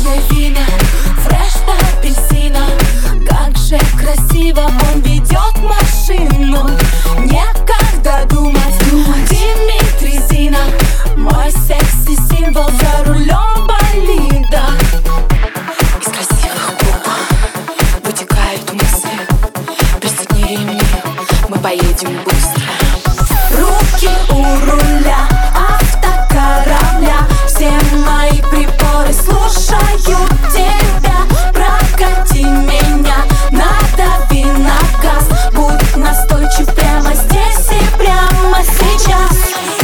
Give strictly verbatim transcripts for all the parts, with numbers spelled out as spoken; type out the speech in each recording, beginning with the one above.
Черное вино, фреш по апельсинам. Как же красиво он ведет машину. Некогда думать, Дмитрий Зина, мой секси-символ за рулем болида. Из красивых губ вытекают мысли. Пристегни ремни, мы поедем быстро. Руки у руля автокорабля, все мои приборы слушают тебя. Прокати меня, надави на газ, будь настойчив прямо здесь и прямо сейчас.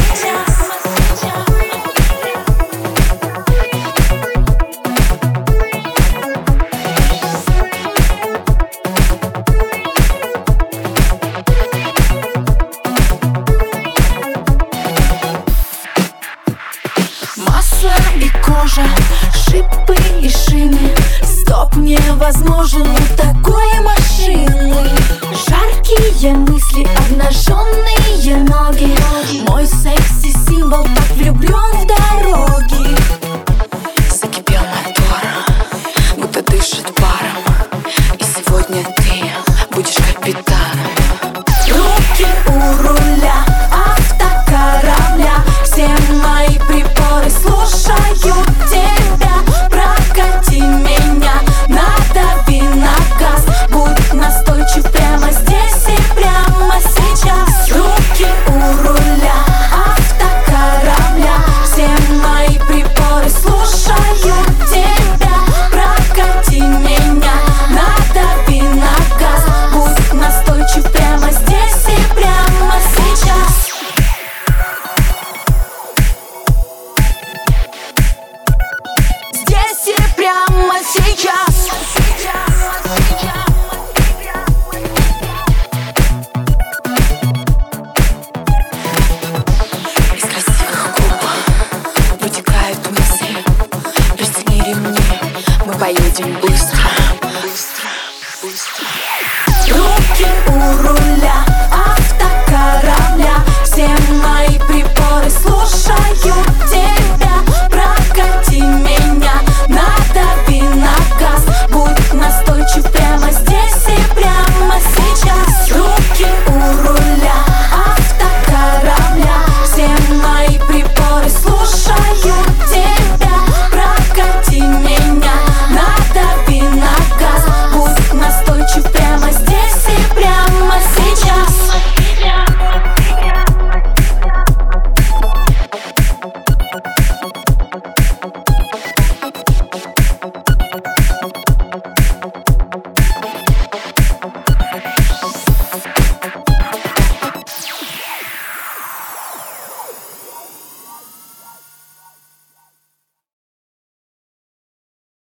Масло и кожа, шипы и шины. Стоп невозможен у такой машины. Жаркие мысли, обнаженные ноги. Мой секси-символ так влюблен в дороги. Закипел мотор, будто дышит паром. И сегодня ты будешь капитаном. Руки у руля автокорабля, все мои приборы слушают тебя. Прокати меня, надави на газ, будь настойчив прямо здесь и прямо сейчас. Руки у руля автокорабля, все мои приборы слушают тебя. Прокати меня, надави на газ, будь настойчив прямо здесь и прямо сейчас. Здесь и прямо сейчас. Из красивых губ вытекают мысли. Пристегни ремни, мы поедем быстро.